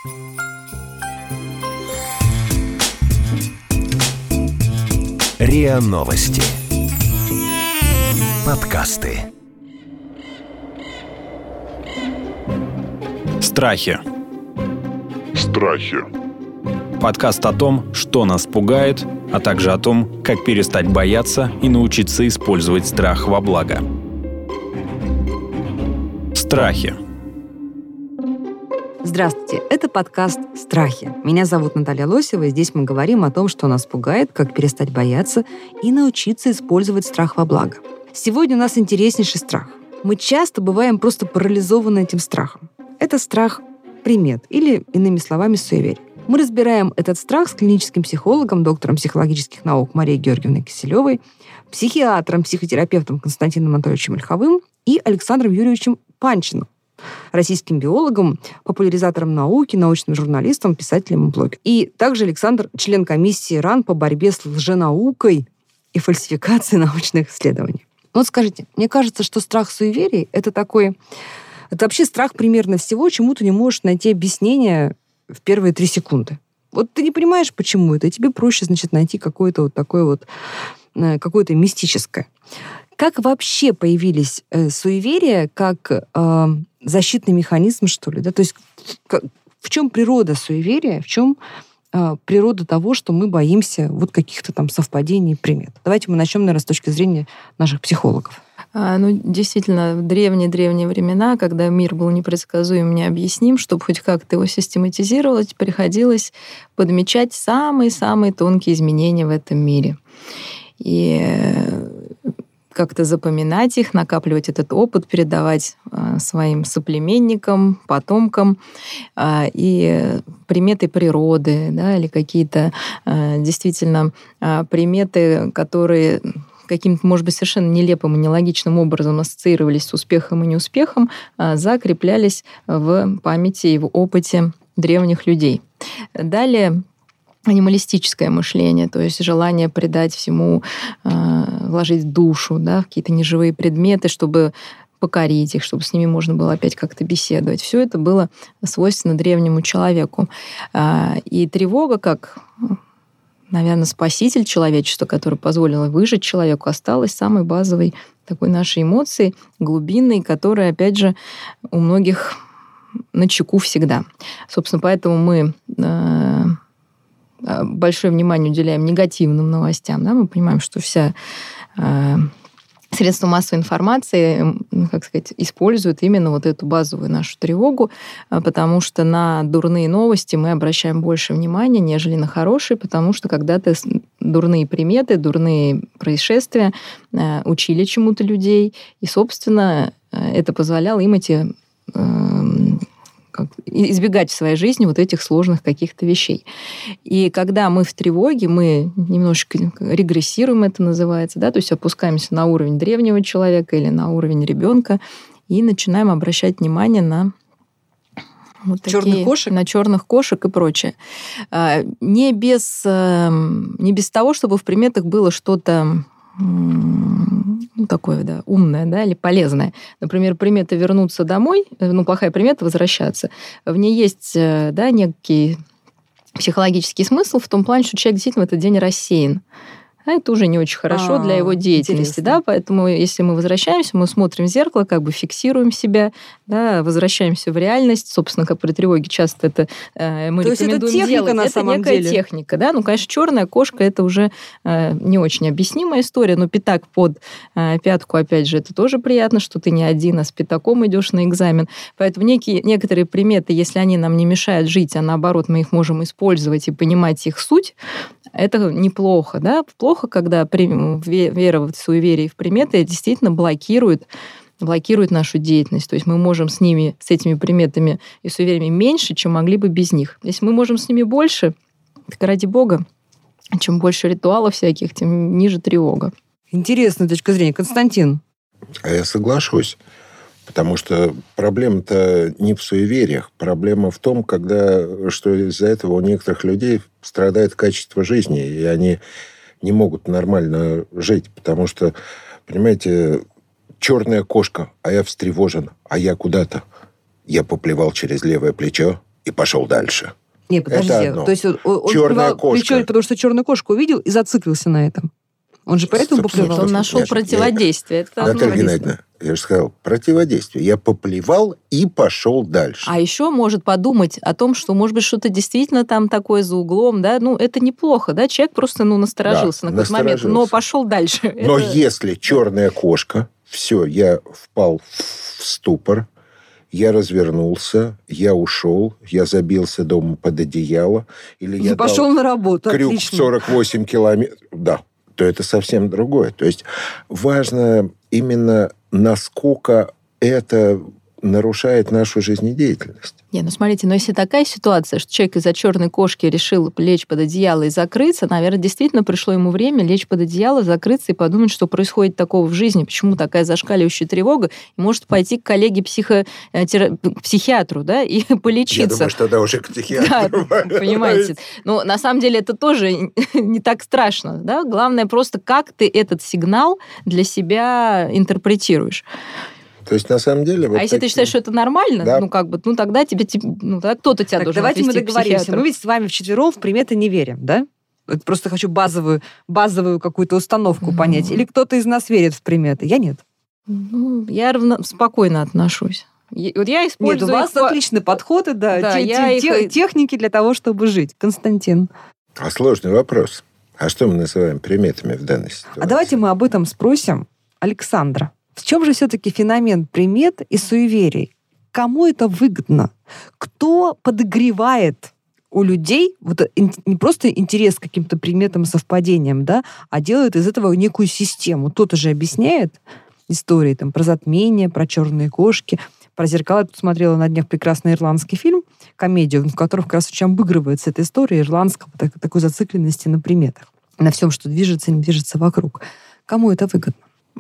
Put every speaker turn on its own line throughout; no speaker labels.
РИА Новости. Подкасты.
Страхи. Подкаст о том, что нас пугает, а также о том, как перестать бояться и научиться использовать страх во благо. Страхи.
Здравствуйте, это подкаст «Страхи». Меня зовут Наталья Лосева, и здесь мы говорим о том, что нас пугает, как перестать бояться и научиться использовать страх во благо. Сегодня у нас интереснейший страх. Мы часто бываем просто парализованы этим страхом. Это страх примет, или, иными словами, суеверий. Мы разбираем этот страх с клиническим психологом, доктором психологических наук Марией Георгиевной Киселевой, психиатром, психотерапевтом Константином Анатольевичем Ольховым и Александром Юрьевичем Панчиным, российским биологом, популяризатором науки, научным журналистом, писателем и блогером. И также Александр – член комиссии РАН по борьбе с лженаукой и фальсификацией научных исследований. Вот скажите, мне кажется, что страх суеверий – это вообще страх примерно всего, чему ты не можешь найти объяснение в первые 3 секунды. Вот ты не понимаешь, почему это, и тебе проще, найти какое-то вот такое вот, какое-то мистическое. Как вообще появились суеверия как защитный механизм, что ли? Да? То есть в чем природа суеверия, в чем природа того, что мы боимся вот каких-то там совпадений и примет? Давайте мы начнем, наверное, с точки зрения наших психологов.
Действительно, в древние-древние времена, когда мир был непредсказуем, необъясним, чтобы хоть как-то его систематизировать, приходилось подмечать самые-самые тонкие изменения в этом мире. И как-то запоминать их, накапливать этот опыт, передавать своим соплеменникам, потомкам, и приметы природы, да, или какие-то действительно приметы, которые каким-то, может быть, совершенно нелепым и нелогичным образом ассоциировались с успехом и неуспехом, закреплялись в памяти и в опыте древних людей. Далее анималистическое мышление, то есть желание придать всему, вложить душу, да, в какие-то неживые предметы, чтобы покорить их, чтобы с ними можно было опять как-то беседовать. Все это было свойственно древнему человеку. И тревога, как, наверное, спаситель человечества, который позволил выжить человеку, осталась самой базовой такой нашей эмоцией, глубинной, которая, опять же, у многих начеку всегда. Собственно, поэтому мы большое внимание уделяем негативным новостям. Да? Мы понимаем, что все средства массовой информации, используют именно вот эту базовую нашу тревогу, потому что на дурные новости мы обращаем больше внимания, нежели на хорошие, потому что когда-то дурные приметы, дурные происшествия учили чему-то людей, и, собственно, это позволяло им избегать в своей жизни вот этих сложных каких-то вещей. И когда мы в тревоге, мы немножечко регрессируем, это называется, да, то есть опускаемся на уровень древнего человека или на уровень ребенка и начинаем обращать внимание на вот
черных кошек?
На черных кошек и прочее. Не без того, чтобы в приметах было что-то такое, да, умное, да, или полезное. Например, примета вернуться домой, плохая примета возвращаться. В ней есть, да, некий психологический смысл в том плане, что человек действительно в этот день рассеян. А это уже не очень хорошо для его деятельности, да, поэтому если мы возвращаемся, мы смотрим в зеркало, фиксируем себя, да, возвращаемся в реальность, собственно, как при тревоге часто это мы
то
рекомендуем
есть это техника,
делать.
Это некая
техника, да, конечно, черная кошка это уже не очень объяснимая история, но пятак под пятку, опять же, это тоже приятно, что ты не один, а с пятаком идешь на экзамен, поэтому некоторые приметы, если они нам не мешают жить, а наоборот мы их можем использовать и понимать их суть, это неплохо, да, плохо, когда вера в суеверие и в приметы действительно блокирует нашу деятельность. То есть мы можем с этими приметами и суевериями меньше, чем могли бы без них. Если мы можем с ними больше, так ради бога, чем больше ритуалов всяких, тем ниже тревога.
Интересная точка зрения. Константин.
А я соглашусь. Потому что проблема-то не в суевериях. Проблема в том, что из-за этого у некоторых людей страдает качество жизни, и они не могут нормально жить. Потому что, понимаете, черная кошка, а я встревожен, а я куда-то. Я поплевал через левое плечо, и пошел дальше.
Не, подожди.
Это одно.
То есть он
Черная
поплевал
кошка.
плечо, потому что черную кошку увидел и зациклился на этом. Он же поэтому
Стоп, стоп,
поплевал.
стоп.
Он нашел противодействие. Это
Наталья
противодействие.
Геннадьевна, я же сказал, противодействие. Я поплевал и пошел дальше.
А еще может подумать о том, что, может быть, что-то действительно там такое за углом, да, это неплохо, да, человек просто, насторожился
Да,
на какой-то момент, но
насторожился.
пошел дальше.
Но если черная кошка, все, я впал в ступор, я развернулся, я ушел, я забился дома под одеяло, или я
И пошел на работу.
крюк
Отлично.
в 48 километров, да, то это совсем другое. То есть важно именно, насколько это нарушает нашу жизнедеятельность.
Смотрите, если такая ситуация, что человек из-за черной кошки решил лечь под одеяло и закрыться, наверное, действительно пришло ему время лечь под одеяло, закрыться и подумать, что происходит такого в жизни, почему такая зашкаливающая тревога, и может пойти к коллеге психиатру, да, и полечиться.
Я думаю, что тогда уже к психиатру.
Да, понимаете. Но на самом деле это тоже не так страшно, да? Главное просто, как ты этот сигнал для себя интерпретируешь.
То есть, на самом деле...
А если ты считаешь, что это нормально,
Да.
тогда тебе, тогда кто-то тебя должен
Давайте мы
отвезти к
договоримся.
психиатру.
Мы ведь с вами вчетвером в приметы не верим, да? Вот просто хочу базовую какую-то установку понять. Или кто-то из нас верит в приметы? Я нет.
Я спокойно отношусь. Вот я использую...
Нет, у вас отличные подходы,
Да, я
техники для того, чтобы жить. Константин.
А сложный вопрос. А что мы называем приметами в данной ситуации?
А давайте мы об этом спросим Александра. В чем же все-таки феномен примет и суеверий? Кому это выгодно? Кто подогревает у людей не просто интерес к каким-то приметам, совпадениям, да, а делает из этого некую систему? Кто-то же объясняет истории про затмение, про черные кошки, про зеркала. Я тут смотрела на днях прекрасный ирландский фильм, комедию, в котором как раз очень обыгрывается эта история ирландского такой зацикленности на приметах, на всем, что движется и не движется вокруг. Кому это выгодно?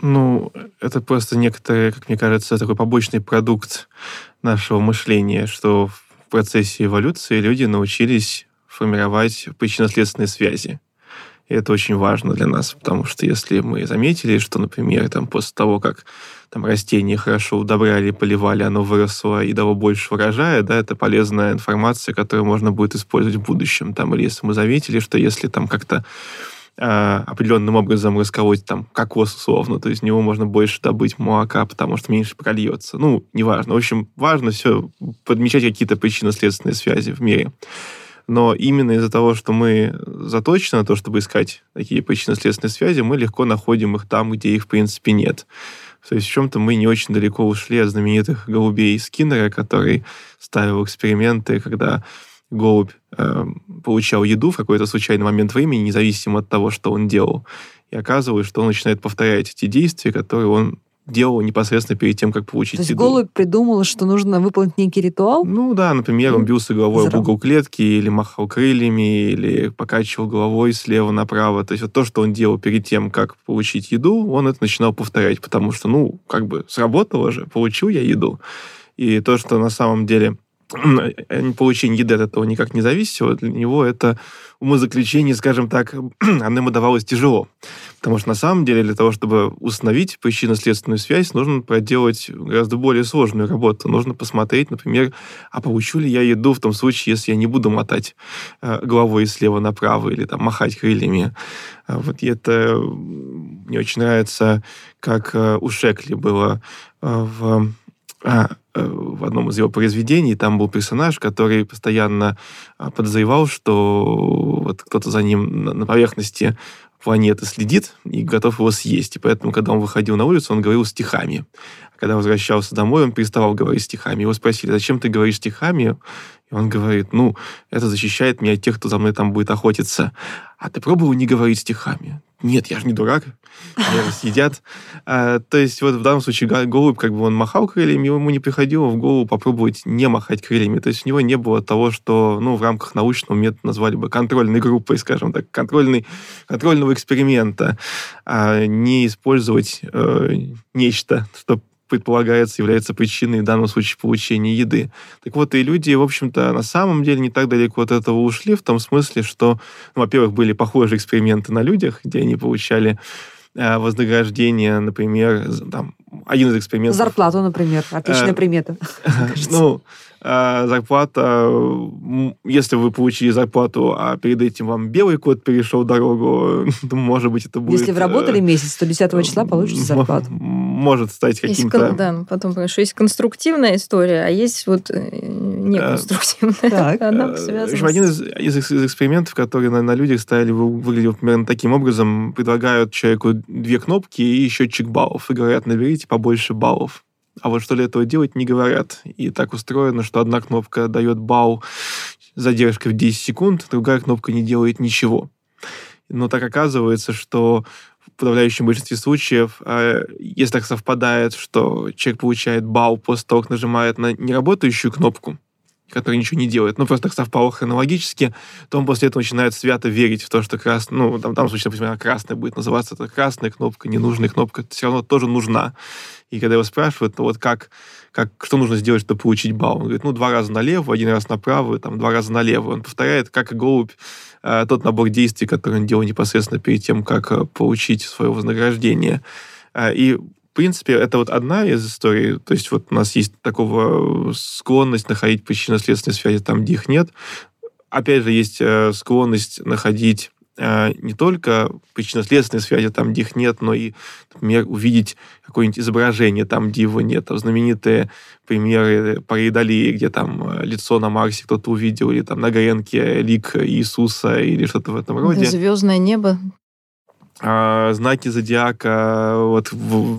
Это просто некоторый, как мне кажется, такой побочный продукт нашего мышления, что в процессе эволюции люди научились формировать причинно-следственные связи. И это очень важно для нас, потому что если мы заметили, что, например, после того, как растение хорошо удобряли, поливали, оно выросло и дало больше урожая, да, это полезная информация, которую можно будет использовать в будущем. Или если мы заметили, что если как-то определенным образом расколоть кокос условно, то из него можно больше добыть молока, потому что меньше прольется. Неважно. В общем, важно все подмечать какие-то причинно-следственные связи в мире. Но именно из-за того, что мы заточены на то, чтобы искать такие причинно-следственные связи, мы легко находим их там, где их, в принципе, нет. То есть в чем-то мы не очень далеко ушли от знаменитых голубей Скиннера, который ставил эксперименты, когда голубь получал еду в какой-то случайный момент времени, независимо от того, что он делал. И оказывалось, что он начинает повторять эти действия, которые он делал непосредственно перед тем, как получить
еду. То есть
еду.
голубь придумал, что нужно выполнить некий ритуал?
Например, он бился головой об угол клетки, или махал крыльями, или покачивал головой слева направо. То есть то, что он делал перед тем, как получить еду, он это начинал повторять, потому что, сработало же, получил я еду. И то, что на самом деле получение еды от этого никак не зависело, для него это умозаключение, скажем так, оно ему давалось тяжело. Потому что на самом деле для того, чтобы установить причинно-следственную связь, нужно проделать гораздо более сложную работу. Нужно посмотреть, например, а получу ли я еду в том случае, если я не буду мотать головой слева направо или махать крыльями. И это мне очень нравится, как у Шекли было в одном из его произведений. Там был персонаж, который постоянно подозревал, что кто-то за ним на поверхности планеты следит и готов его съесть. И поэтому, когда он выходил на улицу, он говорил стихами. А когда возвращался домой, он переставал говорить стихами. Его спросили, зачем ты говоришь стихами? И он говорит, это защищает меня от тех, кто за мной будет охотиться. А ты пробовал не говорить стихами? Нет, я же не дурак. Меня съедят. То есть в данном случае голубь, он махал крыльями, ему не приходило в голову попробовать не махать крыльями. То есть у него не было того, что в рамках научного метода назвали бы контрольной группой, скажем так, контрольного эксперимента, а не использовать нечто, что предполагается, является причиной в данном случае получения еды. Так вот, и люди, в общем-то, на самом деле не так далеко от этого ушли, в том смысле, что, во-первых, были похожие эксперименты на людях, где они получали вознаграждение, например, один из экспериментов.
Зарплату, например. Отличная примета.
Зарплата, если вы получили зарплату, а перед этим вам белый кот перешел дорогу, может быть, это будет...
Если вы работали месяц, то 10 числа получите зарплату.
Может стать каким-то...
Да, потом понимаешь, что есть конструктивная история, а есть вот неконструктивная. Она связана.
Один из экспериментов, которые на людях ставили, выглядел примерно таким образом. Предлагают человеку 2 кнопки и счетчик баллов. И говорят, наберите побольше баллов. А вот что для этого делать, не говорят. И так устроено, что одна кнопка дает балл с задержкой в 10 секунд, другая кнопка не делает ничего. Но так оказывается, что в подавляющем большинстве случаев, если так совпадает, что человек получает балл после того, как нажимает на неработающую кнопку, которая ничего не делает, просто так совпало хронологически, то он после этого начинает свято верить в то, что красная, в данном случае, например, красная будет называться, это красная кнопка, ненужная кнопка, все равно тоже нужна. И когда его спрашивают, что нужно сделать, чтобы получить балл? Он говорит, 2 раза налево, 1 раз направо, 2 раза налево. Он повторяет, как и голубь, тот набор действий, который он делал непосредственно перед тем, как получить свое вознаграждение. И в принципе, это вот одна из историй. То есть вот у нас есть такого склонность находить причинно-следственные связи там, где их нет. Опять же, есть склонность находить не только причинно-следственные связи там, где их нет, но и, например, увидеть какое-нибудь изображение там, где его нет. Там знаменитые примеры пареидолии, где там лицо на Марсе кто-то увидел, или там на Гренке лик Иисуса, или что-то в этом роде.
Звездное небо.
Знаки зодиака, вот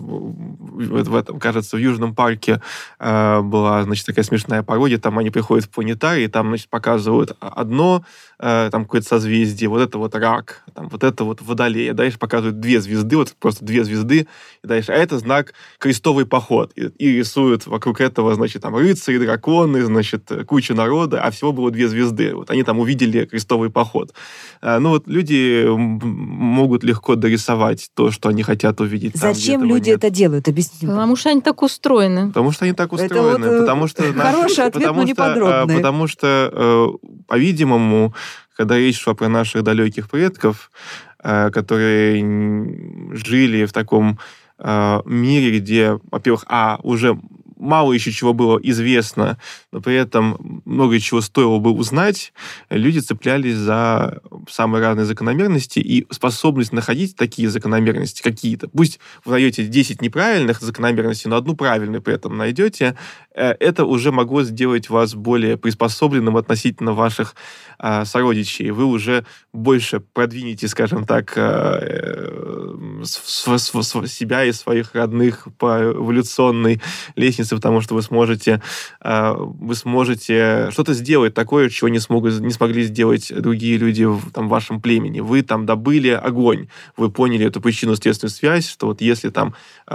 в этом, кажется, в Южном парке была, такая смешная пародия, там они приходят в планетарий, там, показывают одно, там какое-то созвездие, вот это вот рак, там вот это вот водолей, а дальше показывают 2 звезды, вот просто 2 звезды, и дальше, а это знак крестовый поход, и рисуют вокруг этого, там рыцари, драконы, куча народа, а всего было 2 звезды, вот они там увидели крестовый поход. Люди могут легко дорисовать то, что они хотят увидеть.
Зачем люди это делают? Объясните.
Потому что они так устроены.
Потому что они так устроены. Потому что
хороший ответ, но не подробный.
Потому что, по-видимому, когда речь шла про наших далеких предков, которые жили в таком мире, где, во-первых, уже мало еще чего было известно, но при этом много чего стоило бы узнать, люди цеплялись за самые разные закономерности, и способность находить такие закономерности какие-то, пусть вы найдете 10 неправильных закономерностей, но одну правильную при этом найдете, это уже могло сделать вас более приспособленным относительно ваших сородичей. Вы уже больше продвинете, скажем так, себя и своих родных по эволюционной лестнице, потому что вы сможете что-то сделать такое, чего не смогли сделать другие люди в вашем племени. Вы там добыли огонь, вы поняли эту причинно-следственную связь, что вот если там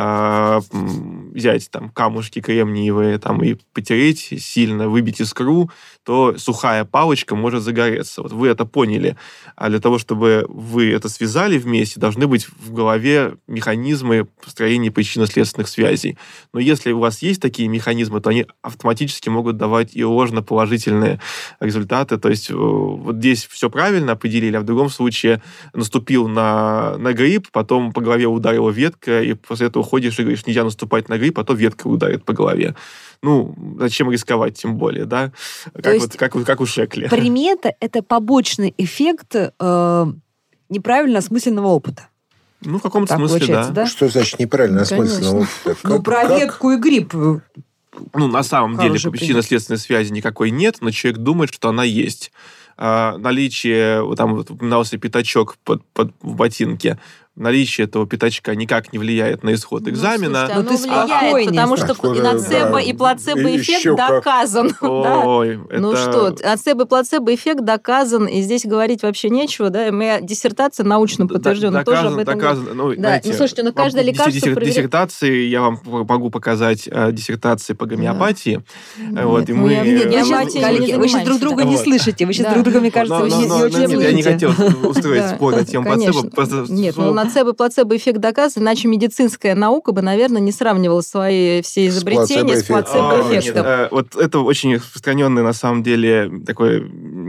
взять там камушки кремниевые и потереть сильно, выбить искру, то сухая палочка может загореться. Вот вы это поняли. А для того, чтобы вы это связали вместе, должны быть в голове механизмы построения причинно-следственных связей. Но если у вас есть такие механизмы, то они автоматически могут давать и ложно-положительные результаты. То есть вот здесь все правильно определили, а в другом случае наступил на гриб, потом по голове ударила ветка, и после этого ходишь и говоришь, нельзя наступать на гриб, а то ветка ударит по голове. Зачем рисковать, тем более, да? Как у Шекли.
Примета — это побочный эффект неправильно осмысленного опыта.
В каком-то смысле, да.
Что значит неправильно осмысленного опыта?
Про ветку и гриб.
На самом деле причинно-следственной связи никакой нет, но человек думает, что она есть. Наличие, упоминался пятачок в ботинке, наличие этого пятачка никак не влияет на исход экзамена.
Слушайте, оно влияет, потому что и нацебо, и плацебо-эффект доказан. Нацебо и плацебо-эффект доказан, и здесь говорить вообще нечего. Да? Моя диссертация научно подтверждена.
Доказано.
Слушайте, каждое лекарство проверяет.
Диссертации, я вам могу показать диссертации по гомеопатии.
Вы сейчас друг друга не слышите. Вы сейчас друг друга, мне кажется, не очень слышите.
Я не хотел устроить спор на тему плацебо.
Нет, нацебо и плацебо-эффект доказан, иначе медицинская наука бы, наверное, не сравнивала свои все изобретения с плацебо-эффектом.
Вот это очень распространенный, на самом деле, такой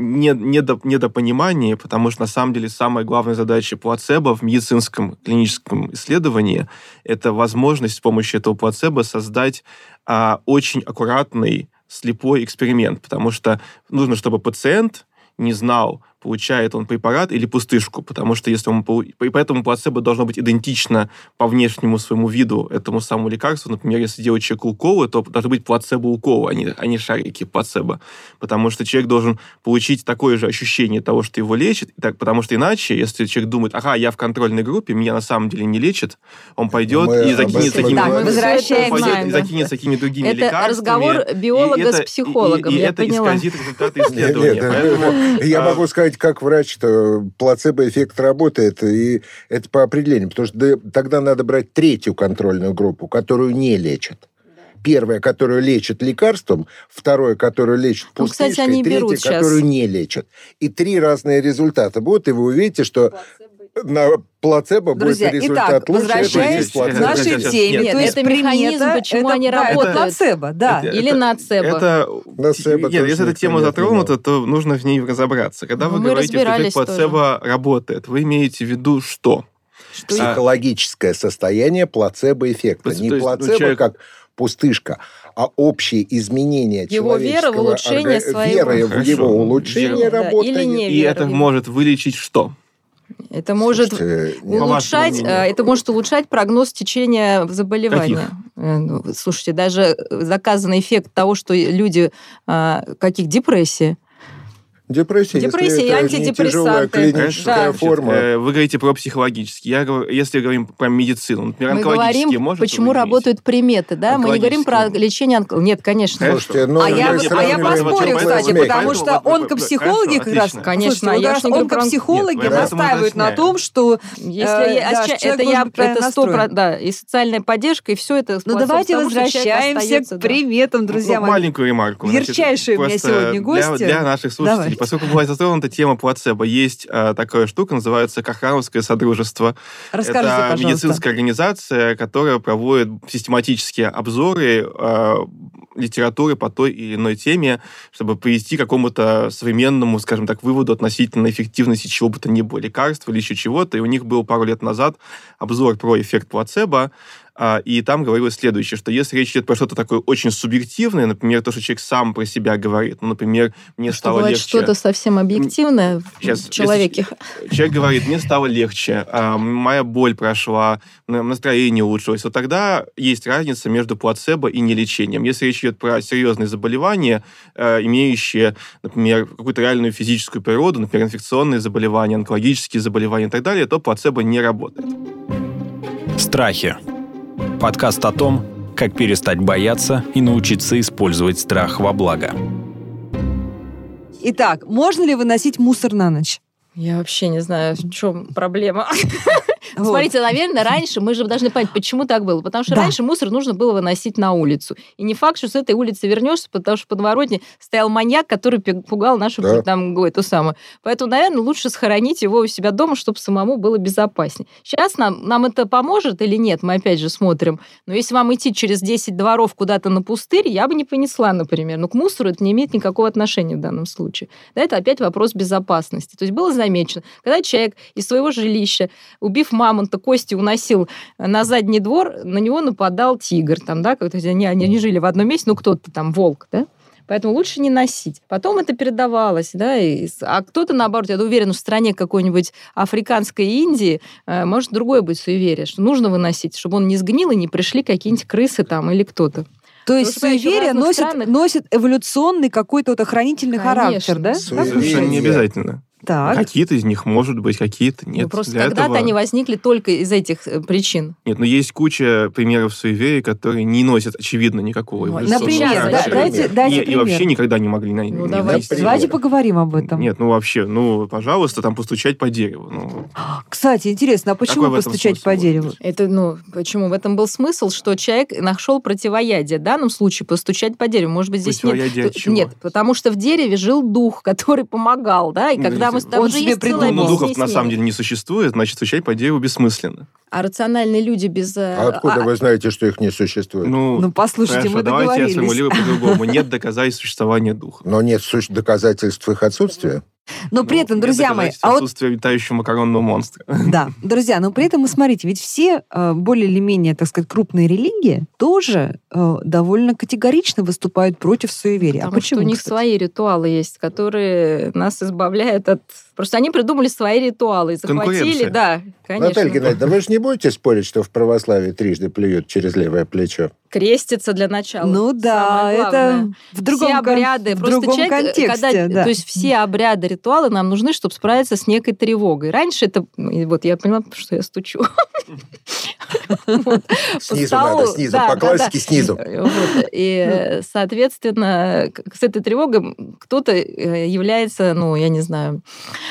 недопонимание, потому что, на самом деле, самая главная задача плацебо в медицинском клиническом исследовании – это возможность с помощью этого плацебо создать очень аккуратный слепой эксперимент, потому что нужно, чтобы пациент не знал, получает он препарат или пустышку, потому что если он... И поэтому плацебо должно быть идентично по внешнему своему виду этому самому лекарству. Например, если делать человеку уколы, то должны быть плацебо-уколы, а не шарики плацебо. Потому что человек должен получить такое же ощущение того, что его лечит. Потому что иначе, если человек думает, я в контрольной группе, меня на самом деле не лечат, он пойдет и закинет такими другими лекарствами.
Это разговор биолога с психологом, я поняла.
И это исказит результаты исследования.
Я могу сказать, как врач, что плацебо-эффект работает, и это по определению, потому что тогда надо брать третью контрольную группу, которую не лечат. Первая, которую лечат лекарством, вторая, которую лечат пустышкой, третья, которую не лечат. И 3 разные результата будут, и вы увидите, что на плацебо
Друзья,
будет результат лучше.
Возвращаясь к нашей теме.
Нет, это механизм, почему они работают.
Плацебо, да.
Или нацебо.
Если эта тема затронута, то нужно в ней разобраться. Когда вы говорите, что эффект плацебо работает, вы имеете в виду что?
Психологическое состояние плацебо-эффекта. Не плацебо, как пустышка, а общее изменение
его вера в улучшение своего.
Вера в его улучшение работы.
И это может вылечить что?
Это может улучшать прогноз течения заболевания. Слушайте, даже заказанный эффект того, что люди... Депрессии?
Депрессия
и антидепрессанты.
Клиническая форма.
Вы говорите про психологические. Если говорим про медицину, например, онкологические, может
почему работают приметы, да? Мы не говорим про лечение Нет, конечно.
Слушайте,
я поспорю, кстати, потому что онкопсихологи как раз...
Конечно,
онкопсихологи настаивают на том, что...
Это и социальная поддержка, и все это...
Ну, давайте возвращаемся к приметам, друзья мои.
Маленькую ремарку.
Ярчайшие у меня сегодня гости.
Для наших слушателей. Поскольку была затронута тема плацебо, есть такая штука, называется Кохрановское содружество.
Расскажите,
это
пожалуйста.
медицинская организация, которая проводит систематические обзоры литературы по той или иной теме, чтобы привести к какому-то современному, скажем так, выводу относительно эффективности чего бы то ни было, лекарства или еще чего-то. И у них был пару лет назад обзор про эффект плацебо, и там говорилось следующее, что если речь идет про что-то такое очень субъективное, например, то, что человек сам про себя говорит, например, мне стало легче...
что-то совсем объективное в человеке.
Человек говорит, мне стало легче, моя боль прошла, настроение улучшилось, вот тогда есть разница между плацебо и нелечением. Если речь идет про серьезные заболевания, имеющие, например, какую-то реальную физическую природу, например, инфекционные заболевания, онкологические заболевания и так далее, то плацебо не работает.
Страхи. Подкаст о том, как перестать бояться и научиться использовать страх во благо.
Итак, можно ли выносить мусор на ночь?
Я вообще не знаю, в чем проблема. Смотрите, наверное, раньше мы же должны понять, почему так было. Потому что раньше мусор нужно было выносить на улицу. И не факт, что с этой улицы вернешься, потому что в подворотне стоял маньяк, который пугал нашу эту самую. Поэтому, наверное, лучше сохранить его у себя дома, чтобы самому было безопаснее. Сейчас нам это поможет или нет, мы опять же смотрим. Но если вам идти через 10 дворов куда-то на пустырь, я бы не понесла, например. Но к мусору это не имеет никакого отношения в данном случае. Да, это опять вопрос безопасности. То есть было замечено, когда человек из своего жилища, убив мамонта, кости уносил на задний двор, на него нападал тигр. Там, да, они жили в одном месте, кто-то там волк, да? Поэтому лучше не носить. Потом это передавалось, да, а кто-то, наоборот, я уверена, в стране какой-нибудь африканской Индии может другое быть суеверие, что нужно выносить, чтобы он не сгнил и не пришли какие-нибудь крысы там или кто-то.
То есть суеверие носит эволюционный какой-то охранительный характер, да?
Совершенно не обязательно.
Так.
Какие-то из них, может быть, какие-то нет.
Просто когда-то они возникли только из этих причин.
Нет, но есть куча примеров суеверий, которые не носят, очевидно, никакого эволюционного
характера. Дайте пример.
И вообще никогда не могли носить.
Давайте поговорим об этом.
Нет, вообще, пожалуйста, там постучать по дереву.
Кстати, интересно, а почему постучать по дереву?
Это, почему? В этом был смысл, что человек нашел противоядие. В данном случае постучать по дереву. Может быть, здесь
противоядие от чего?
Нет, потому что в дереве жил дух, который помогал, да, и когда там же есть целая
Но духов на
объяснение.
самом деле не существует, значит, стучать по дереву бессмысленно.
А рациональные люди без...
А откуда вы знаете, что их не существует?
Ну, послушайте,
хорошо,
мы
давайте я
договорились.
сформулирую по-другому. Нет доказательств существования духа.
Но нет доказательств их отсутствия.
Но при этом,
Нет
друзья мои,
доказательств отсутствия летающего макаронного монстра.
Да, друзья, но при этом, смотрите, ведь все более или менее, так сказать, крупные религии тоже довольно категорично выступают против суеверия.
Потому что у них свои ритуалы есть, которые нас избавляют от... Просто они придумали свои ритуалы, захватили,
Конкуренция.
да, конечно.
Наталья Геннадьевна, вы же не будете спорить, что в православии трижды плюют через левое плечо?
Креститься для начала.
Ну да,
Самое
это
главное.
в другом,
все обряды,
в
просто
другом
человек,
контексте. Да.
То есть все обряды, ритуалы нам нужны, чтобы справиться с некой тревогой. Раньше это... Вот я поняла, что я стучу.
Снизу надо, снизу, по классике снизу.
И, соответственно, с этой тревогой кто-то является, ну, я не знаю,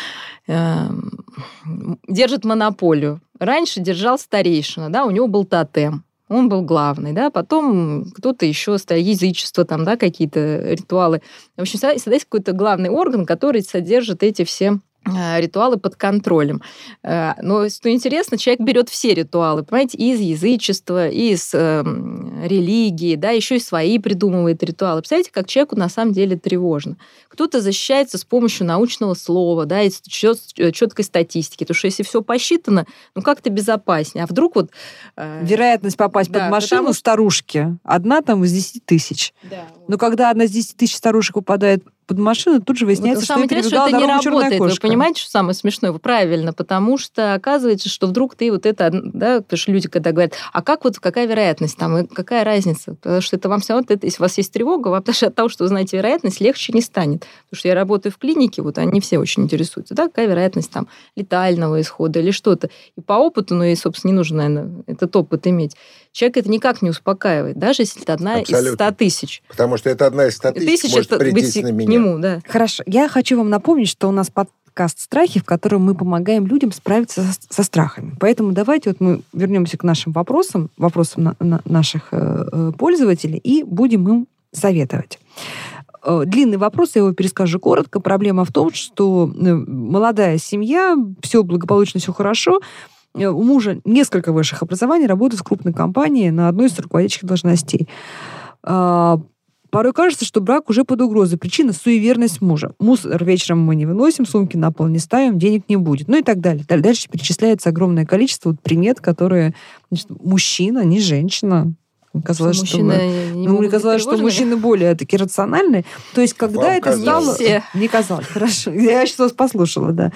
держит монополию. Раньше держал старейшина, да, у него был тотем. Он был главный, да, потом кто-то еще, язычество, там, да, какие-то ритуалы. В общем, всегда есть какой-то главный орган, который содержит эти все ритуалы под контролем. Но, что интересно, человек берет все ритуалы, понимаете, из язычества, из религии, да, еще и свои придумывает ритуалы. Представляете, как человеку на самом деле тревожно. Кто-то защищается с помощью научного слова, да, и четкой статистики, потому что если все посчитано, ну как-то безопаснее. А вдруг вот...
Вероятность попасть под машину старушки одна там из 10 тысяч. Да, но когда одна из 10 тысяч старушек попадает под машину, тут же выясняется, что
это не работает. Вы понимаете, что самое смешное? Правильно, потому что оказывается, что вдруг ты вот это, да, потому что люди когда говорят, а как вот, какая вероятность там, и какая разница? Потому что это вам все равно, если у вас есть тревога, вам даже от того, что вы знаете вероятность, легче не станет. Потому что я работаю в клинике, вот они все очень интересуются, да, какая вероятность там летального исхода или что-то. И по опыту, ну и, собственно, не нужно, наверное, этот опыт иметь. Человек это никак не успокаивает, даже если это одна из 100 тысяч.
Потому что это одна из 100 тысяч может прийти на меня.
Нему, да.
Хорошо. Я хочу вам напомнить, что у нас подкаст «Страхи», в котором мы помогаем людям справиться со страхами. Поэтому давайте вот мы вернемся к нашим вопросам наших пользователей, и будем им советовать. Длинный вопрос, я его перескажу коротко. Проблема в том, что молодая семья, все благополучно, все хорошо, у мужа несколько высших образований, работает в крупной компании на одной из руководящих должностей. Порой кажется, что брак уже под угрозой. Причина – суеверность мужа. Мусор вечером мы не выносим, сумки на пол не ставим, денег не будет. Ну и так далее. Дальше перечисляется огромное количество примет, которые... Значит, мужчина, не женщина. Казалось, что мужчины более такие рациональные. То есть, когда вам это стало... Не казалось. Хорошо. Я сейчас вас послушала, да.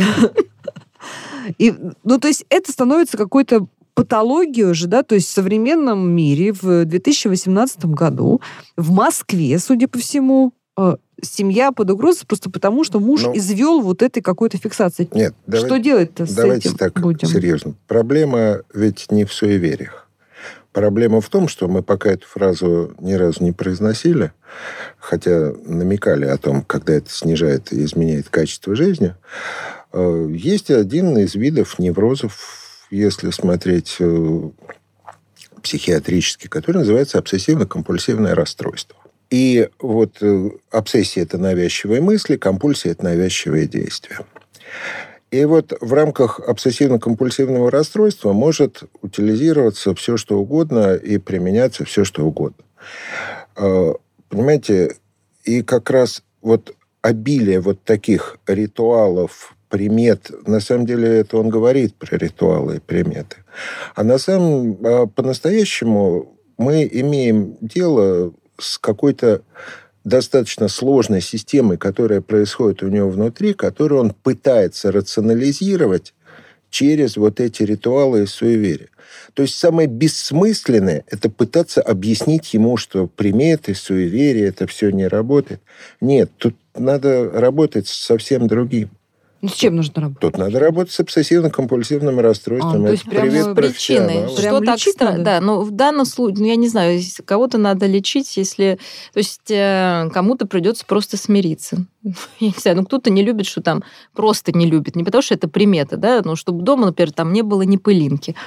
Ну, то есть, это становится какой-то патологию же, да, то есть в современном мире в 2018 году в Москве, судя по всему, семья под угрозой просто потому, что муж извел вот этой какой-то фиксацией.
Нет,
что делать-то с этим?
Давайте так, серьезно. Проблема ведь не в суевериях. Проблема в том, что мы пока эту фразу ни разу не произносили, хотя намекали о том, когда это снижает и изменяет качество жизни. Есть один из видов неврозов, если смотреть психиатрически, который называется обсессивно-компульсивное расстройство. И вот обсессия – это навязчивые мысли, компульсия – это навязчивые действия. И вот в рамках обсессивно-компульсивного расстройства может утилизироваться все, что угодно, и применяться все, что угодно. Понимаете, и как раз вот обилие вот таких ритуалов, примет, на самом деле это он говорит про ритуалы и приметы. А по-настоящему мы имеем дело с какой-то достаточно сложной системой, которая происходит у него внутри, которую он пытается рационализировать через вот эти ритуалы и суеверия. То есть самое бессмысленное – это пытаться объяснить ему, что приметы, суеверия, это все не работает. Нет, тут надо работать с совсем другим.
Ну, с чем нужно работать?
Тут надо работать с обсессивно-компульсивным расстройством.
То есть прямо причины. Что так, да, но в данном случае, я не знаю, кого-то надо лечить, если... То есть кому-то придется просто смириться. Я не знаю, кто-то не любит, что там просто не любит. Не потому что это примета, да, но чтобы дома, например, там не было ни пылинки.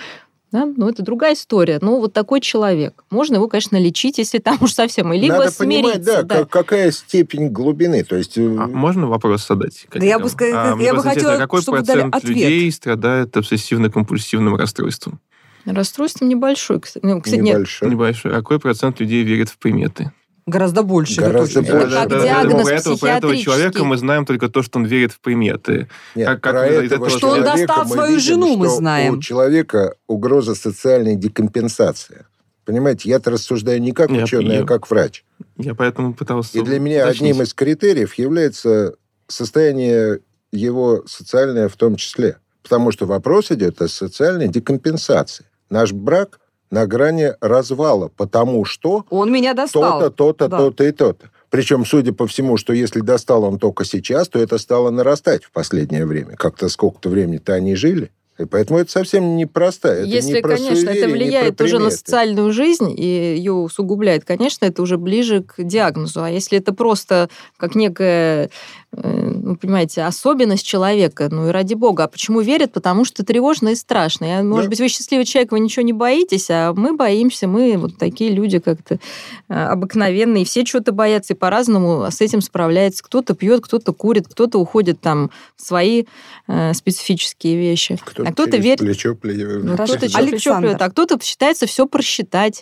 Да? Ну, это другая история. Ну, вот такой человек. Можно его, конечно, лечить, если там уж совсем. Либо
надо
смириться.
понимать, да, какая степень глубины. То есть...
можно вопрос задать?
Да я бы хотела,
какой
чтобы дали
процент
ответ.
людей страдает обсессивно-компульсивным расстройством?
Расстройство небольшое, кстати.
Небольшой.
Небольшой. А какой процент людей верит в приметы?
Гораздо больше.
Гораздо
это точно.
больше.
Это как диагноз
Про этого
психиатрический.
человека мы знаем только то, что он верит в приметы.
Нет,
Как
про
из
этого
этого
Что он
человека
достал
мы
свою
видим,
жену, мы
что
знаем.
У человека угроза социальной декомпенсации. Понимаете, я-то рассуждаю не как ученый, а как врач.
Я поэтому пытался
И для меня
уточнить.
одним из критериев является состояние его социальное в том числе. Потому что вопрос идет о социальной декомпенсации. Наш брак на грани развала, потому что
Он меня достал.
то-то,
Да.
то-то и то-то. Причем, судя по всему, что если достал он только сейчас, то это стало нарастать в последнее время. Как-то сколько-то времени-то они жили. И поэтому это совсем непросто. Это
Если,
не про
конечно,
суеверие,
это
не про
влияет уже на
приметы.
социальную жизнь и ее усугубляет, конечно, это уже ближе к диагнозу. А если это просто как некая, понимаете, особенность человека, ну и ради бога. А почему верят? Потому что тревожно и страшно. Может быть, вы счастливый человек, вы ничего не боитесь, а мы боимся. Мы вот такие люди как-то обыкновенные. Все что-то боятся и по-разному с этим справляются. Кто-то пьет, кто-то курит, кто-то уходит там в свои специфические вещи.
Кто-то,
А кто-то
через
верит...
плечо плюет.
Ну, кто-то через
Александр.
плечо плюет, а кто-то считается все просчитать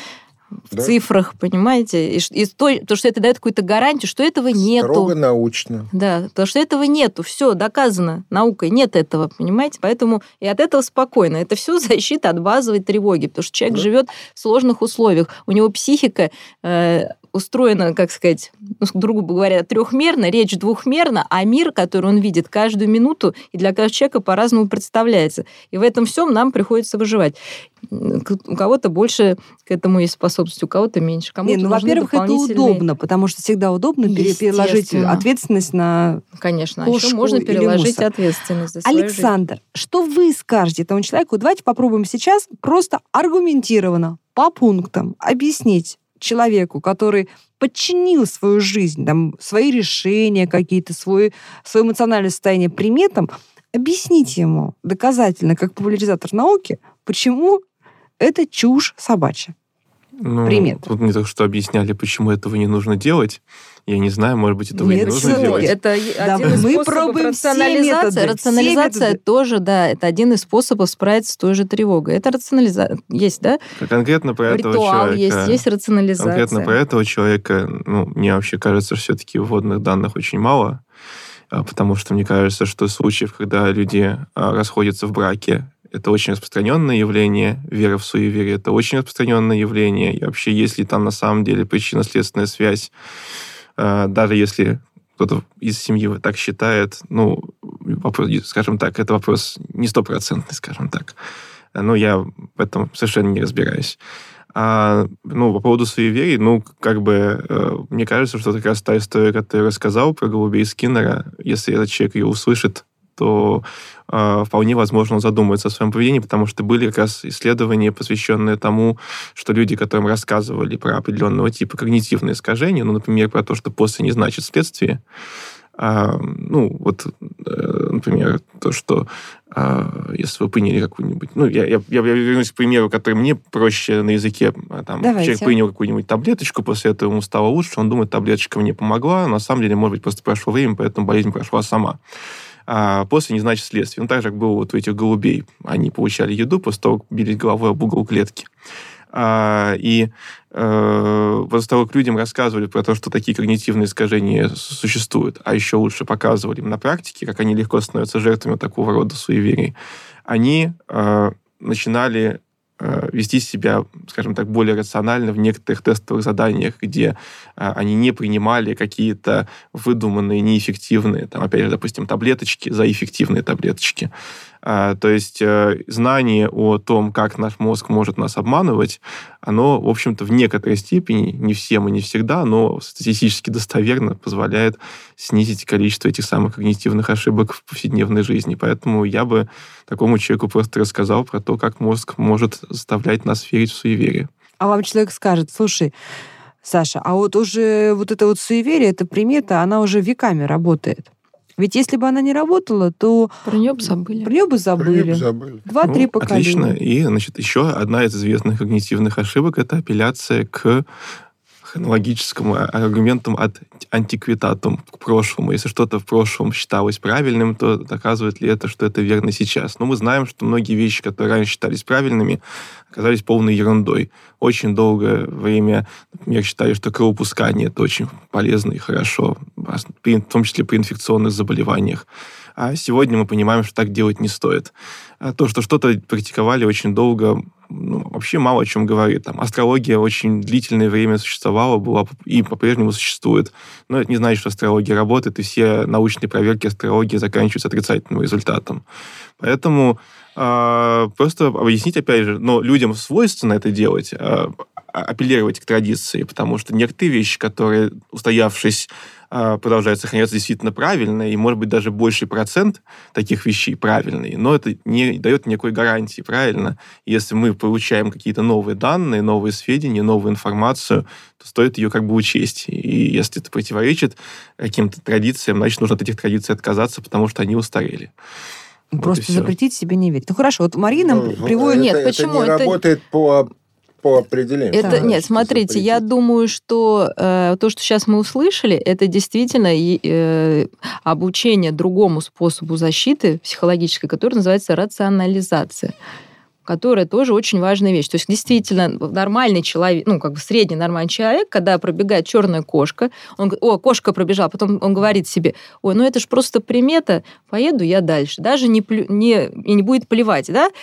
в
Да.
цифрах, понимаете? И то, что это дает какую-то гарантию, что этого нету.
Строго научно.
Да, то, что этого нету, все доказано наукой, нет этого, понимаете? Поэтому и от этого спокойно. Это все защита от базовой тревоги, потому что человек живет в сложных условиях. У него психика устроена, как сказать, грубо говоря, трехмерно, речь двухмерна, а мир, который он видит каждую минуту, и для каждого человека по-разному представляется. И в этом всем нам приходится выживать. У кого-то больше к этому есть способность, у кого-то меньше. Кому-то нужны
во-первых, это
дополнительные...
удобно, потому что всегда удобно переложить
Естественно.
ответственность на...
Конечно, а
кошку
еще можно
или
переложить
мусор.
ответственность за свою жизнь.
Александр, что вы скажете этому человеку? Давайте попробуем сейчас просто аргументированно, по пунктам объяснить человеку, который подчинил свою жизнь, там, свои решения какие-то, свое эмоциональное состояние приметам, объясните ему доказательно, как популяризатор науки, почему это чушь собачья. Приметы.
Тут мне только что объясняли, почему этого не нужно делать. Я не знаю, может быть, этого не нужно делать.
Это один из
мы
способов
пробуем все
рационализации.
методы,
Рационализация
все методы.
тоже, да, это один из способов справиться с той же тревогой. Это рационализация. Есть, да?
Конкретно про этого
Ритуал
человека...
есть рационализация.
Конкретно про этого человека, мне вообще кажется, что все-таки вводных данных очень мало, потому что мне кажется, что случаев, когда люди расходятся в браке, это очень распространенное явление. Вера в суеверие — это очень распространенное явление. И вообще, если там на самом деле причинно-следственная связь, даже если кто-то из семьи так считает, вопрос, скажем так, это вопрос не стопроцентный, скажем так. Но я в этом совершенно не разбираюсь. По поводу суеверий, мне кажется, что как раз та история, которую я рассказал про голубей Скиннера, если этот человек ее услышит, то вполне возможно он задумается о своем поведении, потому что были как раз исследования, посвященные тому, что люди, которым рассказывали про определенного типа когнитивные искажения, например, про то, что после не значит следствие, например, то, что если вы приняли какую-нибудь... Я вернусь к примеру, который мне проще на языке. Человек принял какую-нибудь таблеточку, после этого ему стало лучше, он думает, таблеточка мне помогла, на самом деле, может быть, просто прошло время, поэтому болезнь прошла сама. После не значит следствие. Так же, как было у этих голубей. Они получали еду после того, как бились головой об угол клетки. После того, как людям рассказывали про то, что такие когнитивные искажения существуют, а еще лучше показывали им на практике, как они легко становятся жертвами такого рода суеверий, они начинали вести себя, скажем так, более рационально в некоторых тестовых заданиях, где они не принимали какие-то выдуманные, неэффективные, опять же, допустим, таблеточки за эффективные таблеточки. То есть знание о том, как наш мозг может нас обманывать, оно, в общем-то, в некоторой степени, не всем и не всегда, но статистически достоверно позволяет снизить количество этих самых когнитивных ошибок в повседневной жизни. Поэтому я бы такому человеку просто рассказал про то, как мозг может заставлять нас верить в суеверие.
А вам человек скажет: слушай, Саша, а вот уже это суеверие, эта примета, она уже веками работает. Ведь если бы она не работала, то...
Про нее бы забыли.
Про нее бы забыли. 2-3 поколения.
Отлично. И, значит, еще одна из известных когнитивных ошибок – это апелляция к хронологическому аргументам от антиквитатум, к прошлому. Если что-то в прошлом считалось правильным, то доказывает ли это, что это верно сейчас? Но мы знаем, что многие вещи, которые раньше считались правильными, оказались полной ерундой. Очень долгое время, например, считали, что кровопускание – это очень полезно и хорошо, в том числе при инфекционных заболеваниях. А сегодня мы понимаем, что так делать не стоит. А то, что что-то практиковали очень долго, вообще мало о чем говорит. Астрология очень длительное время существовала, была и по-прежнему существует. Но это не значит, что астрология работает, и все научные проверки астрологии заканчиваются отрицательным результатом. Поэтому просто объяснить, опять же, но людям свойственно это делать, апеллировать к традиции, потому что некоторые вещи, которые, устоявшись, продолжают сохраняться действительно правильно, и, может быть, даже больший процент таких вещей правильный, но это не дает никакой гарантии, правильно? Если мы получаем какие-то новые данные, новые сведения, новую информацию, то стоит ее как бы учесть. И если это противоречит каким-то традициям, значит, нужно от этих традиций отказаться, потому что они устарели.
Просто запретить себе не верить. Хорошо, вот Марина приводит...
Нет, почему?
Это не работает по определению.
Нет, смотрите, я думаю, что то, что сейчас мы услышали, это действительно обучение другому способу защиты психологической, который называется рационализация, которая тоже очень важная вещь. То есть, действительно, нормальный человек, средний нормальный человек, когда пробегает черная кошка, он говорит, кошка пробежала, потом он говорит себе, это же просто примета, поеду я дальше. Даже не будет плевать, да?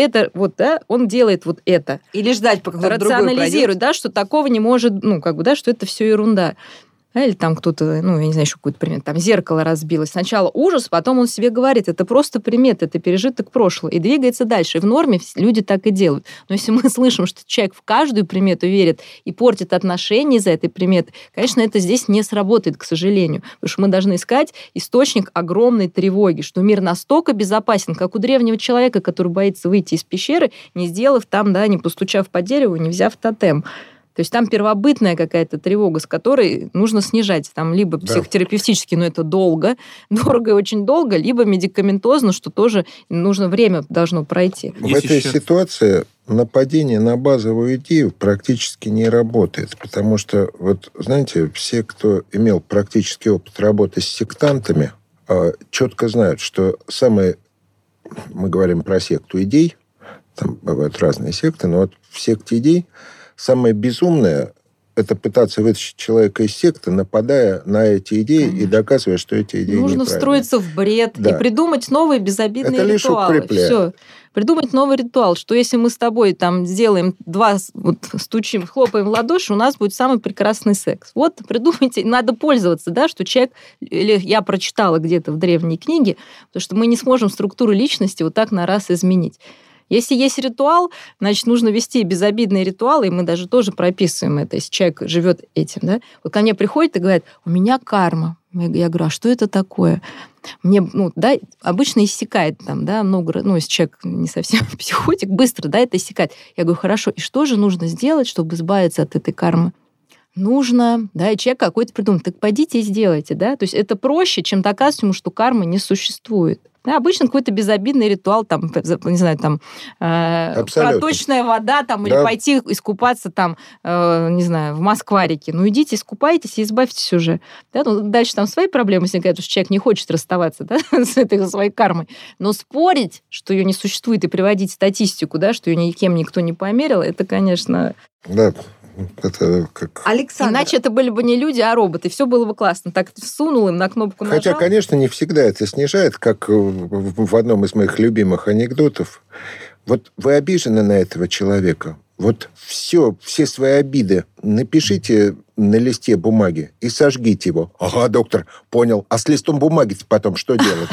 Он делает вот это.
Или ждать, пока кто-то другой пройдет.
Рационализирует, да, что такого не может, что это все ерунда. Или там кто-то, я не знаю, еще какой-то пример, там зеркало разбилось. Сначала ужас, потом он себе говорит, это просто примета, это пережиток прошлого, и двигается дальше. И в норме люди так и делают. Но если мы слышим, что человек в каждую примету верит и портит отношения из-за этой приметы, конечно, это здесь не сработает, к сожалению. Потому что мы должны искать источник огромной тревоги, что мир настолько безопасен, как у древнего человека, который боится выйти из пещеры, не сделав там, не постучав по дереву, не взяв тотем. То есть там первобытная какая-то тревога, с которой нужно снижать. Там либо психотерапевтически, но это дорого и очень долго, либо медикаментозно, что тоже нужно время должно пройти.
В этой ситуации нападение на базовую идею практически не работает, потому что, знаете, все, кто имел практический опыт работы с сектантами, четко знают, что мы говорим про секту идей, там бывают разные секты, но в секте идей самое безумное – это пытаться вытащить человека из секты, нападая на эти идеи и доказывая, что эти идеи неправильные.
Нужно встроиться в бред и придумать новые безобидные
это лишь
ритуалы.
Укрепляет.
Все. Придумать новый ритуал, что если мы с тобой сделаем стучим, хлопаем в ладоши, у нас будет самый прекрасный секс. Придумайте, надо пользоваться, что человек, или я прочитала где-то в древней книге, потому что мы не сможем структуру личности так на раз изменить. Если есть ритуал, значит, нужно вести безобидные ритуалы, и мы даже тоже прописываем это, если человек живет этим. Да? Ко мне приходит и говорит, у меня карма. Я говорю, а что это такое? Мне, обычно иссякает много, если человек не совсем психотик, быстро, это иссякает. Я говорю, хорошо, и что же нужно сделать, чтобы избавиться от этой кармы? Нужно, и человек какой-то придумает, так пойдите и сделайте, То есть это проще, чем доказывать ему, что кармы не существует. Обычно какой-то безобидный ритуал, не знаю, проточная вода, или пойти искупаться, не знаю, в Москва-реке. Идите, искупайтесь и избавьтесь уже. Дальше свои проблемы возникают, потому что человек не хочет расставаться с этой своей кармой. Но спорить, что ее не существует, и приводить статистику, что ее никем никто не померил, это, конечно...
Да. Это как...
Александр.
Иначе это были бы не люди, а роботы. Все было бы классно. Так всунул им на кнопку нажал.
Хотя, конечно, не всегда это снижает, как в одном из моих любимых анекдотов. Вы обижены на этого человека. Все свои обиды напишите на листе бумаги и сожгите его. Ага, доктор, понял. А с листом бумаги потом что делать?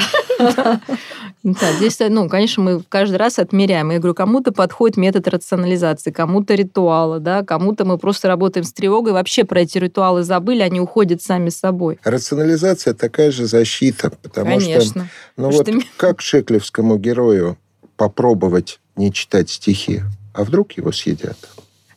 Здесь, конечно, мы каждый раз отмеряем. Я говорю, кому-то подходит метод рационализации, кому-то ритуалы, кому-то мы просто работаем с тревогой, вообще про эти ритуалы забыли, они уходят сами собой.
Рационализация такая же защита, потому что... Как шеклевскому герою попробовать не читать стихи? А вдруг его съедят?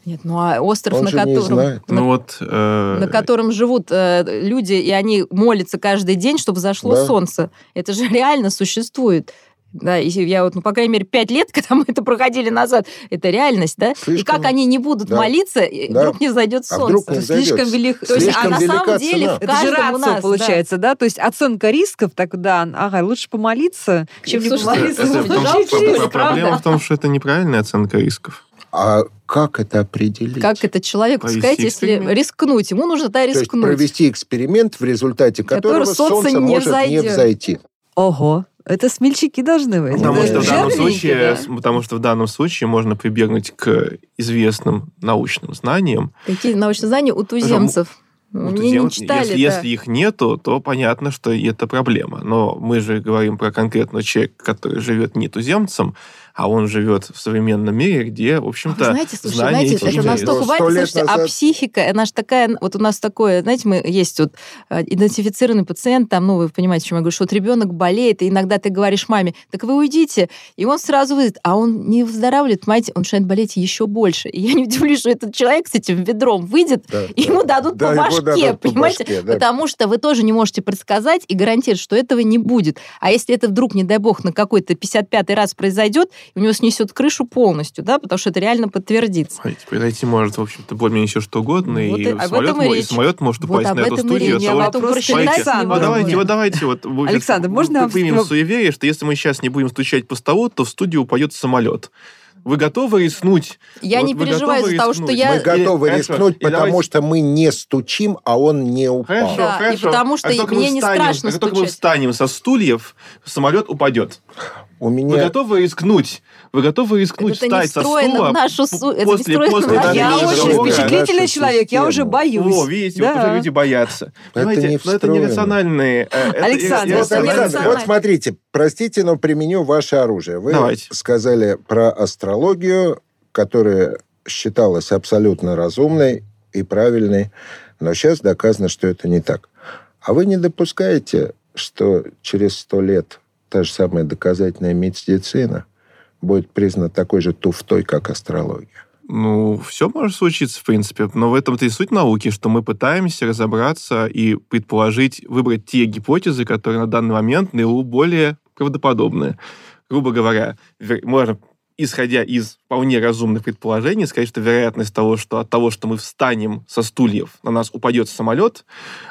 Нет, ну а остров,
Он
на
же не
котором...
знает.
Ну вот...
На котором живут люди, и они молятся каждый день, чтобы зашло
Да.
солнце. Это же реально существует. Да, и я вот, ну, по крайней мере, 5 лет, когда мы это проходили назад, это реальность, да?
Слишком-
И как они не будут
да.
молиться, и
Да.
вдруг не зайдет
А
солнце.
вдруг не
Слишком
зайдет.
велик...
То есть,
Слишком
на
велика
самом деле,
цена.
в
Это же
каждом у
рацио
нас, да.
получается, да? То есть оценка рисков, тогда, ага, лучше помолиться, чем не
Слушайте,
помолиться.
это
Вот
жалко,
чуть-чуть,
что ли,
правда?
Проблема в том, что это неправильная оценка рисков.
А как это определить?
Как это человеку
Провести
сказать, если
эксперимент.
рискнуть? Ему нужно
То есть
рискнуть.
провести эксперимент, в результате которого
Который солнце
солнце
не
может не
взойдет.
взойти.
Ого, это смельчаки должны быть.
Потому
Это
что, в данном
жертвенники,
случае,
да.
потому что в данном случае можно прибегнуть к известным научным знаниям.
Какие научные знания у туземцев?
Вот
Мне не читали.
если их нету, то понятно, что это проблема. Но мы же говорим про конкретного человека, который живет не туземцем, а он живет в современном мире, где, в общем-то,
Знаете, слушай,
знания
знаете,
эти
это
имеются.
настолько
100
важно,
лет
слушайте, а
назад-
психика, она же такая, вот у нас такое, знаете, мы есть вот идентифицированный пациент, там, ну, вы понимаете, о чем я говорю, что вот ребенок болеет, и иногда ты говоришь маме, так вы уйдите, и он сразу выйдет, а он не выздоравливает, понимаете, он начинает болеть еще больше. И я не удивлюсь, что этот человек с этим ведром выйдет,
Да,
и ему дадут
Да,
по
его
башке,
дадут по
понимаете?
башке, да.
Потому что вы тоже не можете предсказать и гарантировать, что этого не будет. А если это вдруг, не дай бог, на какой-то 55-й раз произойдет, и у него снесет крышу полностью, да, потому что это реально подтвердится.
Смотрите, произойти может, в общем-то, более-менее все что угодно,
Вот
и
и- об этом и речь.
самолет может
Вот
упасть
об
на эту
этом и
студию.
речь.
от того,
Я об этом
что-
просчитать
Смотрите,
невозможно.
давайте, вот мы сейчас
Александр, можно
примем суеверие, что если мы сейчас не будем стучать по столу, то в студию упадет самолет. Вы готовы рискнуть?
Я
Вот
не
вы
переживаю
готовы
из-за того, что
рискнуть?
я...
Мы готовы
Хорошо,
рискнуть,
и
потому
давайте-
что мы не стучим, а он не упал.
Да, и потому что
Как только
мне
мы
не
встанем-
страшно
Как только мы
стучать.
встанем со стульев, самолет упадет.
У
Вы
меня...
готовы рискнуть? Вы готовы рискнуть
Это не
встать со
встроено
стула
в нашу это не встроено в
после
нашу
А я
дальнего
очень
разговора?
впечатлительный
нашу
человек, я уже
систему.
боюсь.
О, видите,
Да.
вот уже люди боятся.
Это
Понимаете,
не
но это
встроено.
нерациональные...
Александр,
Вот,
это
Александр,
нерационально.
вот смотрите, простите, но применю ваше оружие. Вы
Давайте.
сказали про астрологию, которая считалась абсолютно разумной и правильной, но сейчас доказано, что это не так. А вы не допускаете, что через 100 лет та же самая доказательная медицина будет признана такой же туфтой, как астрология?
Ну, все может случиться, в принципе. Но в этом-то и суть науки, что мы пытаемся разобраться и предположить, выбрать те гипотезы, которые на данный момент наиболее правдоподобны. Грубо говоря, можно, исходя из вполне разумных предположений, сказать, что вероятность того, что от того, что мы встанем со стульев, на нас упадет самолет,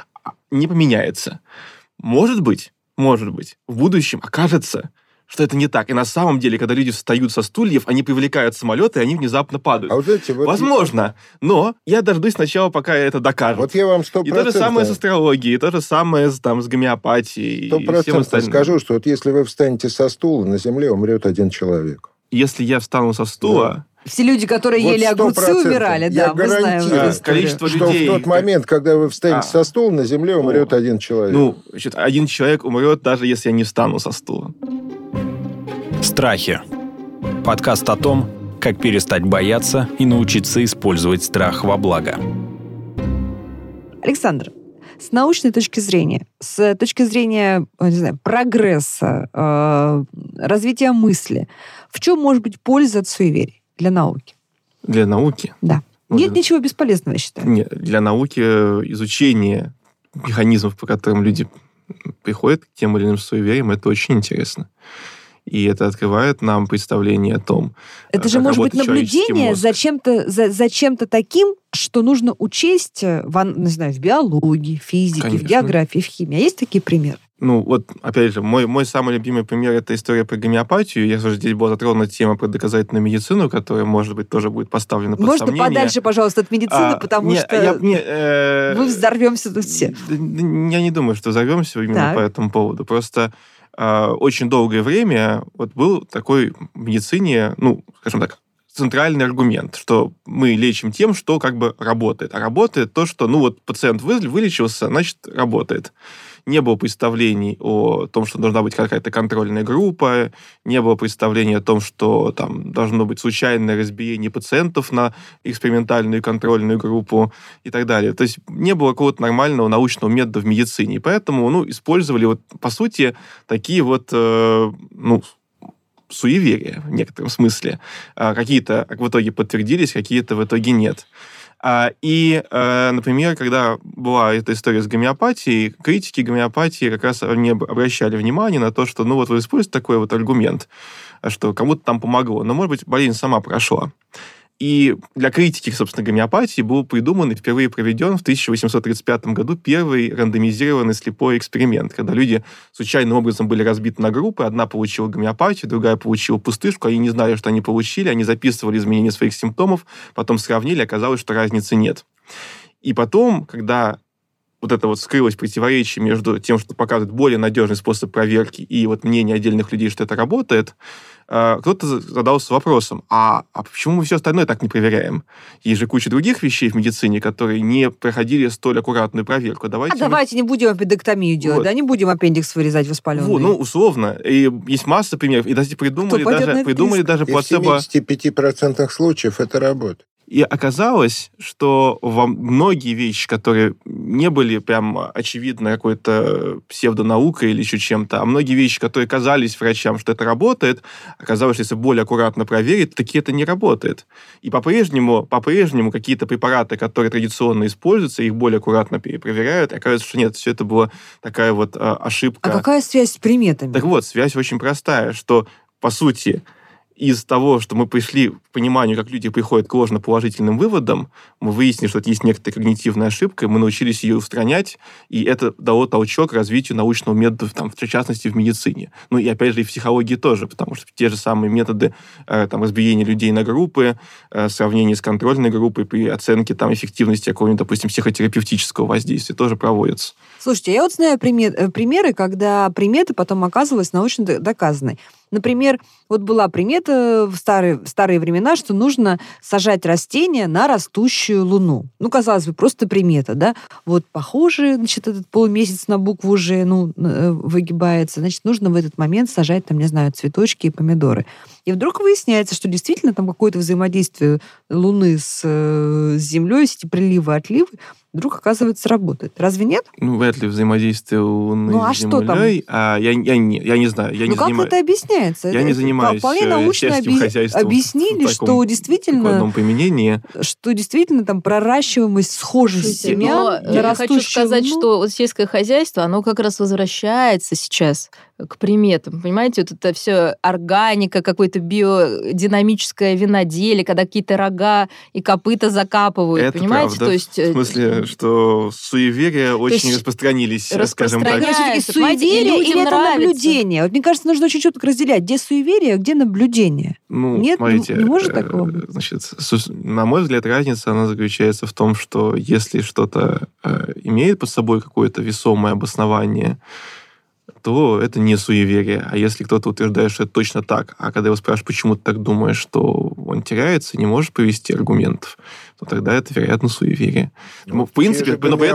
не поменяется. Может быть, в будущем окажется, что это не так. И на самом деле, когда люди встают со стульев, они привлекают самолеты, и они внезапно падают.
А вот знаете, вот
Возможно, но я дождусь сначала, пока это докажут.
Вот я вам 100%...
И то же самое с астрологией, и то же самое с гомеопатией, и всем
100%
остальным.
скажу, что вот если вы встанете со стула, на Земле умрет один человек.
Если я встану со стула,
Все люди, которые
Вот
ели огурцы,
100%.
умирали,
Я
да, мы знаем
гарантирую,
эту историю.
количество
Что
людей...
в тот момент, когда вы встанете со стула, на Земле умрет один человек.
Ну, значит, один человек умрет, даже если я не встану со стула.
Страхи. Подкаст о том, как перестать бояться и научиться использовать страх во благо.
Александр, с научной точки зрения, с точки зрения, не знаю, прогресса, развития мысли, в чем может быть польза от суеверий для науки?
Для науки?
Да.
Ну,
Нет
для-
ничего бесполезного, я считаю.
Нет, для науки изучение механизмов, по которым люди приходят к тем или иным суевериям, это очень интересно. И это открывает нам представление о том,
Это же
как
может быть
работает человеческий
наблюдение
мозг.
за чем-то таким, что нужно учесть не знаю, в биологии, в физике,
Конечно.
в географии, в химии. А есть такие примеры?
Ну, вот, опять же, мой самый любимый пример — это история про гомеопатию. Я же здесь была затронута тема про доказательную медицину, которая, может быть, тоже будет поставлена под
Можно
сомнение.
подальше, пожалуйста, от медицины, потому что мы взорвемся тут все.
Я не думаю, что взорвемся именно
Так.
по этому поводу. Просто очень долгое время вот был такой в медицине, ну, скажем так, центральный аргумент, что мы лечим тем, что как бы работает. А работает то, что, ну, вот пациент вылечился, значит, работает. Не было представлений о том, что должна быть какая-то контрольная группа, не было представлений о том, что там должно быть случайное разбиение пациентов на экспериментальную и контрольную группу и так далее. То есть не было какого-то нормального научного метода в медицине. И поэтому, ну, использовали, вот, по сути, такие вот, суеверия в некотором смысле. Какие-то в итоге подтвердились, какие-то в итоге нет. И, например, когда была эта история с гомеопатией, критики гомеопатии как раз не обращали внимания на то, что, вы используете такой вот аргумент, что кому-то там помогло, но, может быть, болезнь сама прошла. И для критики, собственно, гомеопатии был придуман и впервые проведен в 1835 году первый рандомизированный слепой эксперимент, когда люди случайным образом были разбиты на группы, одна получила гомеопатию, другая получила пустышку, они не знали, что они получили, они записывали изменения своих симптомов, потом сравнили, оказалось, что разницы нет. И потом, когда вот это вот скрылось противоречие между тем, что показывает более надежный способ проверки, и вот мнение отдельных людей, что это работает, кто-то задался вопросом, а почему мы все остальное так не проверяем? Есть же куча других вещей в медицине, которые не проходили столь аккуратную проверку.
Давайте не будем аппендэктомию делать, вот. Да, не будем аппендикс вырезать воспаленный.
Условно. И есть масса примеров. И даже придумали даже плацебо...
В 75% случаев это работает.
И оказалось, что во многие вещи, которые не были прям очевидно какой-то псевдонаукой или еще чем-то, а многие вещи, которые казались врачам, что это работает, оказалось, что если более аккуратно проверить, таки это не работает. И по-прежнему какие-то препараты, которые традиционно используются, их более аккуратно перепроверяют, и оказывается, что нет, все это была такая вот ошибка.
А какая связь с приметами?
Так вот, связь очень простая, что, по сути, из того, что мы пришли к пониманию, как люди приходят к ложноположительным выводам, мы выяснили, что есть некоторая когнитивная ошибка, и мы научились ее устранять, и это дало толчок развитию научного метода, в частности, в медицине. И опять же, и в психологии тоже, потому что те же самые методы разбиения людей на группы, сравнения с контрольной группой при оценке эффективности какого-нибудь, допустим, психотерапевтического воздействия тоже проводятся.
Слушайте, я вот знаю примеры, когда приметы потом оказывались научно доказанной. Например, вот была примета в старые времена, что нужно сажать растения на растущую луну. Казалось бы, просто примета, да? Вот похоже, этот полумесяц на букву «Ж» выгибается, нужно в этот момент сажать, цветочки и помидоры. И вдруг выясняется, что действительно там какое-то взаимодействие Луны с Землей, эти приливы, отливы, вдруг, оказывается, работает. Разве нет?
Вряд ли взаимодействие Луны с Землей.
Что там?
Я не знаю.
Как это объясняется?
Я не занимаюсь
вполне научно
сельским хозяйством
объяснили, что действительно
применении.
Что действительно там проращиваемость схожих семян.
Я хочу сказать, что вот сельское хозяйство, оно как раз возвращается сейчас к приметам. Понимаете, вот это все органика, какое-то биодинамическое виноделие, когда какие-то рога и копыта закапывают.
Это
понимаете?
Правда.
То есть,
в смысле, что суеверия очень распространились, скажем так.
Суеверие или это наблюдение? Вот мне кажется, нужно очень четко разделять, где суеверие, а где наблюдение. Нет,
смотрите,
не может такого быть?
На мой взгляд, разница, она заключается в том, что если что-то имеет под собой какое-то весомое обоснование, то это не суеверие. А если кто-то утверждает, что это точно так, а когда его спрашивают, почему ты так думаешь, что он теряется, не может привести аргументов, то тогда это, вероятно, суеверие. В принципе, но при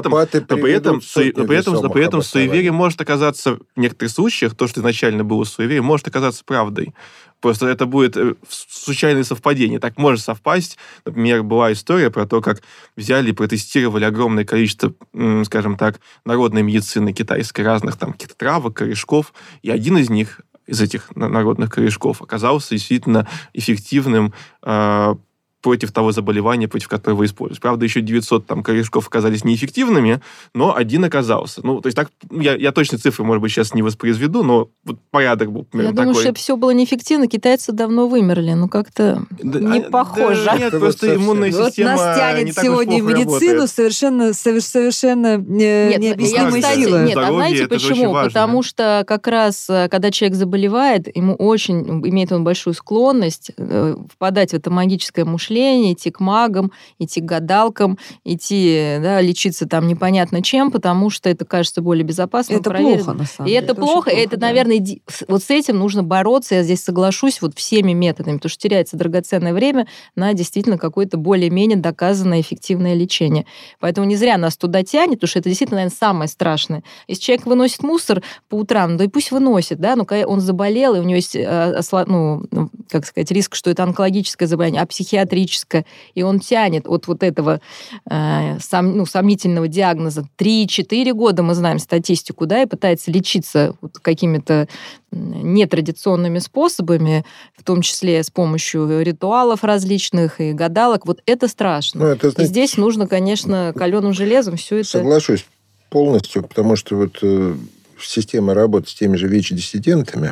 этом суеверие может оказаться в некоторых случаях, то, что изначально было суеверие, может оказаться правдой. Просто это будет случайное совпадение. Так может совпасть. Например, была история про то, как взяли и протестировали огромное количество, скажем так, народной медицины китайской, разных каких-то травок, корешков, и один из них, из этих народных корешков, оказался действительно эффективным против того заболевания, против которого используют. Правда, еще 900 корешков оказались неэффективными, но один оказался. То есть так, я точно цифры, может быть, сейчас не воспроизведу, но вот порядок был примерно такой.
Я думаю, что все было неэффективно, китайцы давно вымерли, как-то не похоже.
Нет, просто иммунная система
нас тянет сегодня в медицину совершенно необъяснимой силой.
Нет, знаете почему? Потому что как раз, когда человек заболевает, имеет он большую склонность впадать в это магическое мышление, идти к магам, идти к гадалкам, идти лечиться непонятно чем, потому что это кажется более безопасным.
Это плохо, на самом деле.
И это плохо, и это, наверное, вот с этим нужно бороться, я здесь соглашусь, всеми методами, потому что теряется драгоценное время на действительно какое-то более-менее доказанное эффективное лечение. Поэтому не зря нас туда тянет, потому что это действительно, наверное, самое страшное. Если человек выносит мусор по утрам, и пусть выносит, но когда он заболел, и у него есть как сказать, риск, что это онкологическое заболевание, а психиатрическое, и он тянет от вот этого сомнительного диагноза 3-4 года, мы знаем статистику, да, и пытается лечиться вот какими-то нетрадиционными способами, в том числе с помощью ритуалов различных и гадалок, вот это страшно.
Ну, это, знаете,
и здесь нужно, конечно, калёным железом все это...
Соглашусь полностью, потому что вот система работы с теми же ВИЧ-диссидентами,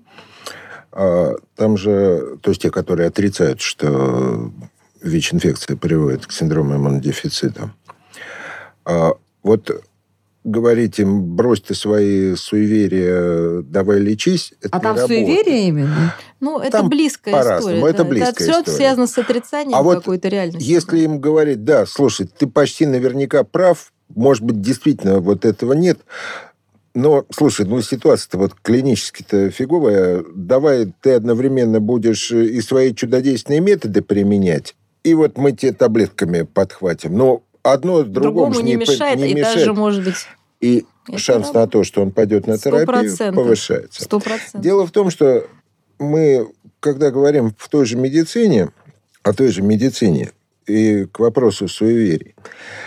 там же, то есть те, которые отрицают, что ВИЧ-инфекция приводит к синдрому иммунодефицита, вот говорить им, брось ты свои суеверия, давай лечись, это
там
не
суеверие
работает.
именно?
Ну, это
Там
близкая
по-разному,
история.
это
да.
близкая
Это все
история.
связано с отрицанием
вот
какой-то реальности.
если им говорить, да, слушай, ты почти наверняка прав, может быть, действительно вот этого нет, но, слушай, ситуация-то вот клинически-то фиговая, давай ты одновременно будешь и свои чудодейственные методы применять, и вот мы тебе таблетками подхватим. Но одно другому же
не мешает, и даже, может быть...
И шанс на то, что он пойдет на терапию,
100%.
повышается.
100%.
Дело в том, что мы, когда говорим в той же медицине, о той же медицине и к вопросу суеверий,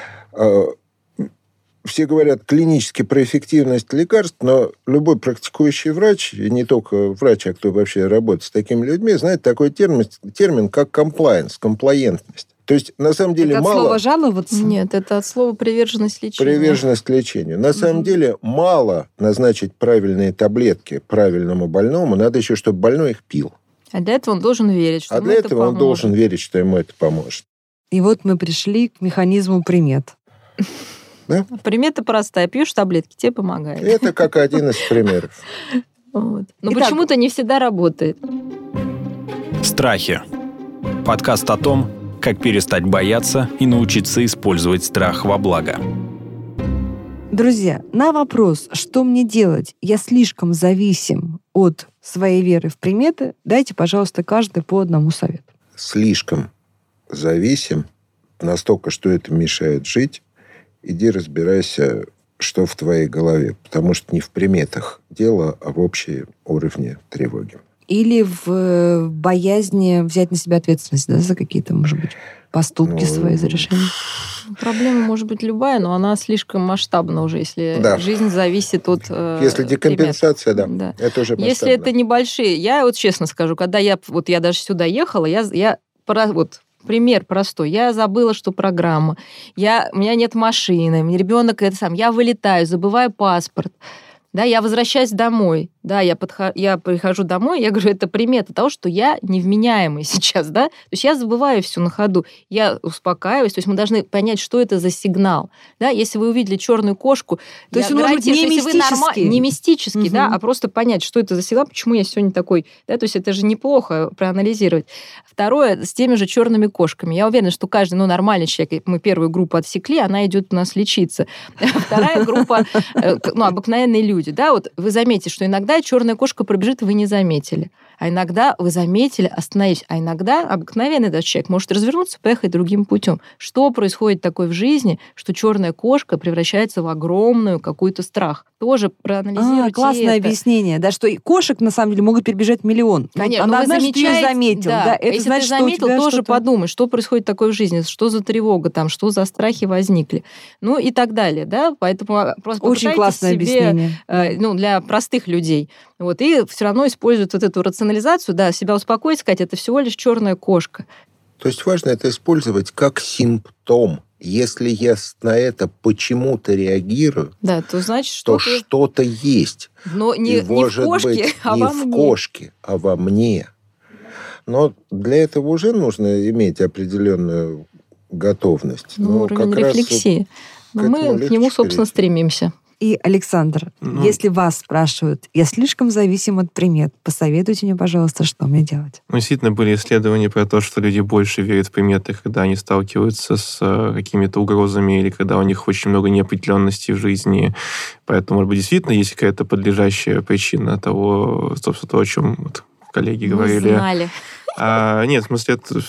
все говорят клинически про эффективность лекарств, но любой практикующий врач, и не только врач, а кто вообще работает с такими людьми, знает такой термин как комплаенс, комплаентность. То есть, на самом деле,
это от
мало...
слова жаловаться?
Нет, это от слова приверженность лечению.
Приверженность к лечению. На самом деле, мало назначить правильные таблетки правильному больному, надо еще, чтобы больной их пил.
А для этого он должен верить, что ему
для
это
этого он
поможет.
должен верить, что ему это поможет.
И вот мы пришли к механизму примет.
Да?
Примета простая. Пьешь таблетки, тебе помогает.
Это как один из примеров.
Вот. Но
Итак,
почему-то не всегда работает.
Страхи. Подкаст о том, как перестать бояться и научиться использовать страх во благо.
Друзья, на вопрос, что мне делать, я слишком зависим от своей веры в приметы, дайте, пожалуйста, каждый по одному совету.
Слишком зависим, настолько, что это мешает жить, иди разбирайся, что в твоей голове. Потому что не в приметах дело, а в общем уровне тревоги.
Или в боязни взять на себя ответственность, да, за какие-то, может быть, поступки свои, за решения.
Проблема может быть любая, но она слишком масштабна уже, если жизнь зависит от
если декомпенсация,
примет.
Да, это уже масштабно.
Если это небольшие... Я вот честно скажу, когда я даже сюда ехала, пример простой. Я забыла, что программа. У меня нет машины, ребенок я вылетаю, забываю паспорт. Да, я возвращаюсь домой. Да, я прихожу домой, я говорю, это примета того, что я невменяемый сейчас, да. То есть я забываю все на ходу, я успокаиваюсь. То есть мы должны понять, что это за сигнал. Да, если вы увидели черную кошку,
то есть он может быть
не мистический, да, а просто понять, что это за сигнал, почему я сегодня такой. Да, то есть это же неплохо проанализировать. Второе, с теми же черными кошками. Я уверена, что каждый нормальный человек, мы первую группу отсекли, она идет у нас лечиться. Вторая группа, обыкновенные люди. Да, вот вы заметите, что иногда черная кошка пробежит, вы не заметили. А иногда вы заметили, остановились. А иногда обыкновенный даже человек может развернуться, поехать другим путем. Что происходит такое в жизни, что черная кошка превращается в огромную какой-то страх? Тоже проанализируйте
классное объяснение, да, что кошек на самом деле могут перебежать миллион.
Конечно,
она одна, что ты ее заметил.
Да,
это
если
значит,
ты заметил,
что
тоже подумай, что происходит такое в жизни, что за тревога там, что за страхи возникли. Ну и так далее, да, поэтому просто
очень классное объяснение.
Для простых людей. Вот, и все равно используют вот эту рационализацию, да, себя успокоить, сказать, это всего лишь черная кошка.
То есть важно это использовать как симптом. Если я на это почему-то реагирую,
да, то значит,
что-то есть.
Но не в кошке, а во мне.
Не в кошке, а во мне. Но для этого уже нужно иметь определенную готовность.
Уровень рефлексии. Мы к нему, собственно, стремимся.
И, Александр, если вас спрашивают, я слишком зависим от примет, посоветуйте мне, пожалуйста, что мне делать.
Действительно, были исследования про то, что люди больше верят в приметы, когда они сталкиваются с какими-то угрозами или когда у них очень много неопределенности в жизни. Поэтому, может быть, действительно есть какая-то подлежащая причина того, собственно, то, о чем коллеги говорили.
Мы знали.
Нет, в смысле, это...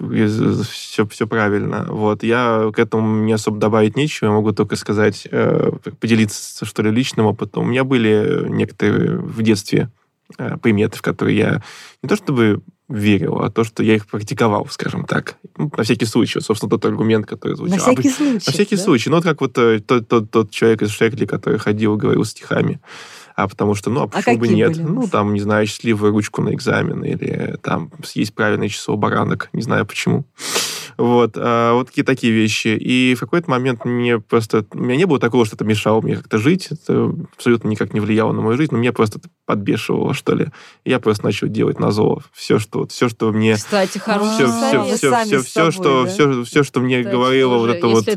Все правильно. Вот. Я к этому не особо добавить нечего. Я могу только сказать, поделиться, что ли, личным опытом. У меня были некоторые в детстве приметы, в которые я не то чтобы верил, а то, что я их практиковал, скажем так. На всякий случай. Собственно, тот аргумент, который звучал.
На всякий случай.
На всякий случай. Ну, вот как вот тот человек из Шекли, который ходил и говорил стихами. Потому что, почему бы нет? Не знаю, счастливую ручку на экзамен или там съесть правильное число баранок. Не знаю, почему. Вот такие вещи. И в какой-то момент у меня не было такого, что это мешало мне как-то жить. Это абсолютно никак не влияло на мою жизнь, но меня просто это подбешивало, что ли. И я просто начал делать назло. Все, что мне...
Кстати, хороший совет.
Все, что мне говорило вот это вот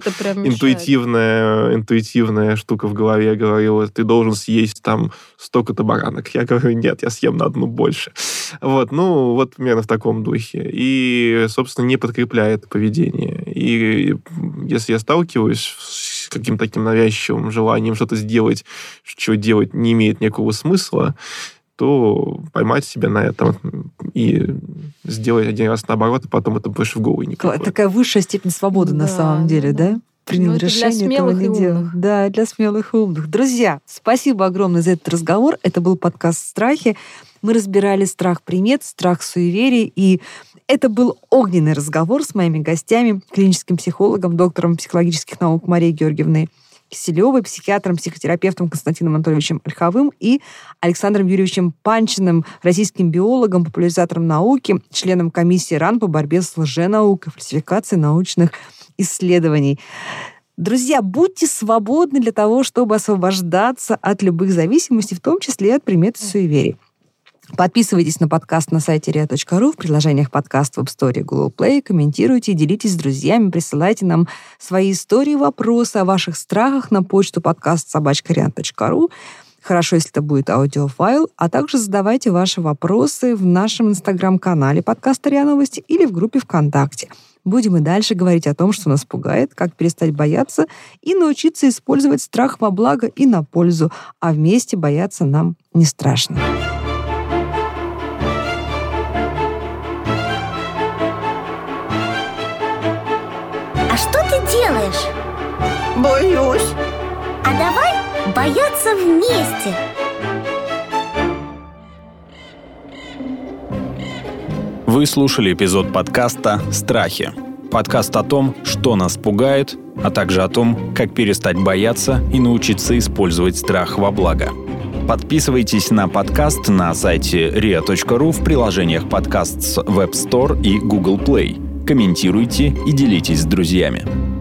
интуитивная штука в голове, говорила, ты должен съесть там столько-то баранок. Я говорю, нет, я съем на одну больше. Примерно в таком духе. И, собственно, не подкрепляет поведение. И если я сталкиваюсь с каким-то таким навязчивым желанием что-то сделать, чего делать не имеет никакого смысла, то поймать себя на этом и сделать один раз наоборот, а потом это больше в голову не приходит.
Такая высшая степень свободы на самом деле, да? Принял решение этого не делать. Да, для смелых и умных. Друзья, спасибо огромное за этот разговор. Это был подкаст «Страхи». Мы разбирали страх примет, страх суеверий, и это был огненный разговор с моими гостями, клиническим психологом, доктором психологических наук Марией Георгиевной Киселевой, психиатром, психотерапевтом Константином Анатольевичем Ольховым и Александром Юрьевичем Панчиным, российским биологом, популяризатором науки, членом комиссии РАН по борьбе с лженаукой, фальсификацией научных исследований. Друзья, будьте свободны для того, чтобы освобождаться от любых зависимостей, в том числе и от примет и суеверий. Подписывайтесь на подкаст на сайте ria.ru, в приложениях подкаст в App Store и Google Play, комментируйте, делитесь с друзьями, присылайте нам свои истории, вопросы о ваших страхах на почту podcast@ria.ru. Хорошо, если это будет аудиофайл, а также задавайте ваши вопросы в нашем инстаграм-канале подкаста РИА Новости или в группе ВКонтакте. Будем и дальше говорить о том, что нас пугает, как перестать бояться и научиться использовать страх во благо и на пользу, а вместе бояться нам не страшно.
А что ты делаешь?
Боюсь.
А давай бояться вместе.
Вы слушали эпизод подкаста «Страхи». Подкаст о том, что нас пугает, а также о том, как перестать бояться и научиться использовать страх во благо. Подписывайтесь на подкаст на сайте ria.ru, в приложениях подкаст в App Store и Google Play. Комментируйте и делитесь с друзьями.